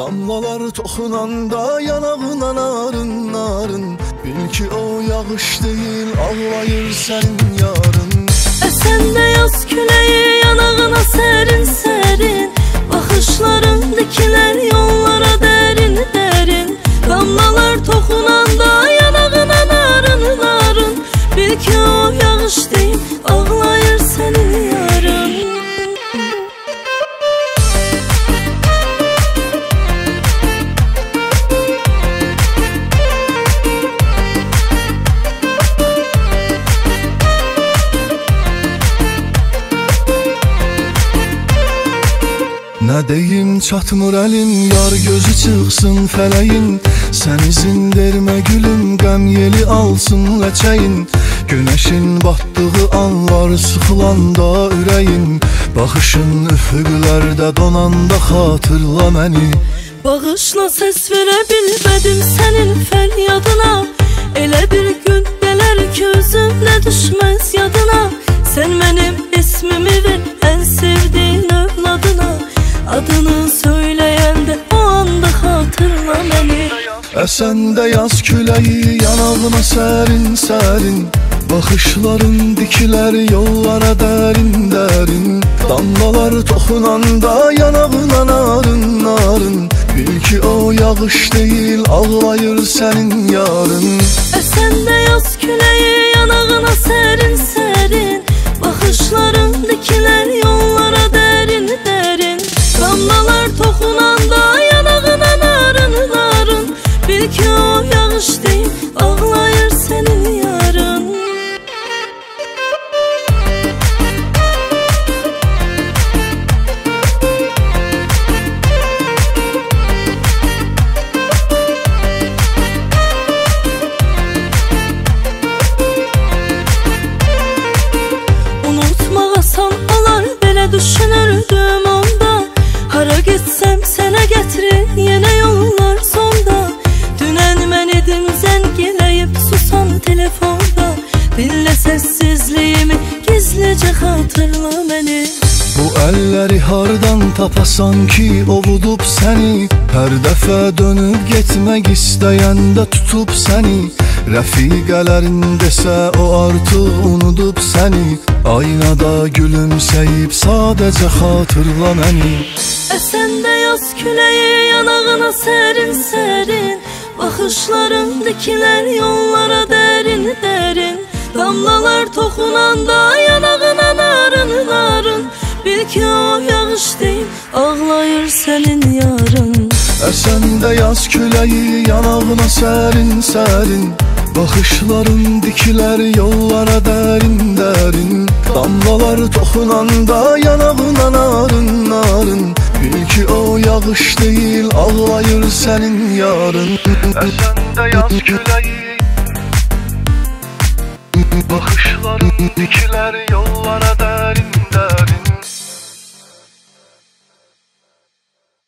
Damlalar toxunanda yanağına narın narın. Bil ki o yağış değil, ağlayır sənin yarın. Əsəndə yaz küləyi yanağına sərin sərin. Baxışların dikilər yollara dərin dərin. Damlalar toxunanda yanağına narın narın. Bil ki o yağış değil, ağlayır sənin yarın. Nə deyim çatmır əlim, yar gözü çıxsın fələyin. Sən izin vermə gülüm, qəm yeli alsın ləçəyin. Günəşin batdığı anlar sıxılanda ürəyin. Baxışın üfüqlərdə donanda xatırla məni. Bağışla səs verə bilmədim sənin fəryadına. Elə bir gün gələr ki özümlə düşməz yadına. Sən mənim ismimi ver ən sevdiğin övladına. Adını söyləyəndə o anda xatırla məni. Əsəndə yaz küləyi yanağına sərin sərin. Baxışların dikilər yollara dərin dərin. Damlalar toxunanda yanağına narın narın. Bil ki o yağış değil, ağlayır sənin yarın. Əsəndə yaz küləyi yanağına sərin sərin. Baxışların dikilər yollara dərin dərin. Damlalar toxunanda yanağına narın narın. Bil ki o yağış değil, ağlayır sənin yarın. Unutmağa salmalar belə düşünürdüm onda. Hara getsəm sənə gətirir yenə yollar sonda. Dünən mən edim zəng eləyib susan telefonda. Dinlə səssizliyimi, gizlicə xatırla məni. Bu əlləri hardan tapasan ki ovudub səni. Hər dəfə dönüb getmək istəyəndə tutub səni. Rəfiqələrin desə o artıq unudub səni. Aynada gülümsəyib sadəcə xatırla məni. Əsəndə yaz küləyi yanağına sərin sərin. Baxışların dikilər yollara dərin dərin. Damlalar toxunanda yanağına narın narın. Bil ki o yağış değil, ağlayır sənin yarın. Əsəndə yaz küləyi yanağına sərin sərin. Baxışların dikilər yollara dərin dərin. Damlalar toxunanda yanağına narın narın. Bil ki o yağış değil, ağlayır sənin yarın. Əsəndə yaz küləyi, baxışların dikilər yollara dərin